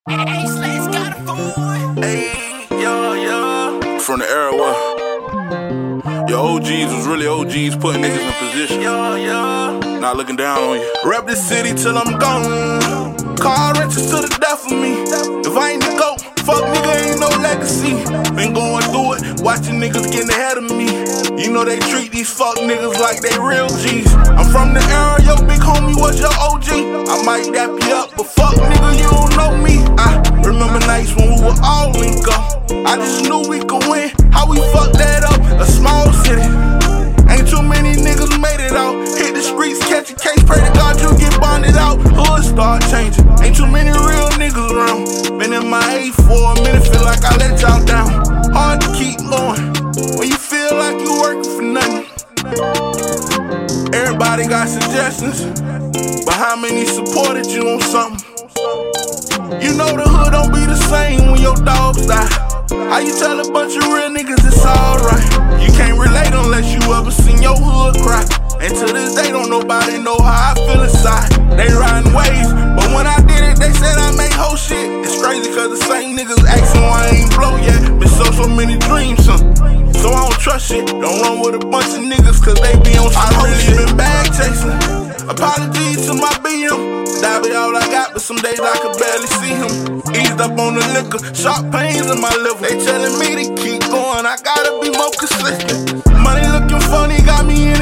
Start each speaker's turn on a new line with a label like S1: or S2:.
S1: Hey, Slash got a fool.
S2: Hey, yo. From the era where your OGs was really OGs, putting niggas in position. Not looking down on you. Rep this city till I'm gone. Car wrenches to the death of me. If I ain't the GOAT, fuck nigga, ain't no legacy. Been going through it, watching niggas getting ahead of me. You know they treat these fuck niggas like they real G's. I'm from the era, your big homie was your OG. I might dap you up, but fuck nigga, you don't know me. I remember nights when we were all linked up. I just knew we could win. How we fucked that up? A small city. Ain't too many niggas made it out. Hit the streets, catch a case, pray to God you get bonded out. Hood start changing. Ain't too many real niggas around. Been in my A for a minute, feel like I let y'all down. Hard to keep going when you feel like you working for nothing. Everybody got suggestions, but how many supported you on something? You know the hood don't be the same when your dogs die. How you tell a bunch of real niggas it's alright? You can't relate unless you ever seen your hood cry. And to this day don't nobody know how I feel inside. They riding waves, but when I did it they said I made whole shit. It's crazy cause the same niggas asking why I ain't blow yet. Been so many dreams, huh? So I don't trust shit. Don't run with a bunch of niggas cause they be on some I really been bag chasing. Apologies to my BM. Die be all I got, but some days I could barely see him. Eased up on the liquor, sharp pains in my liver. They telling me to keep going, I gotta be more consistent. Money looking funny, got me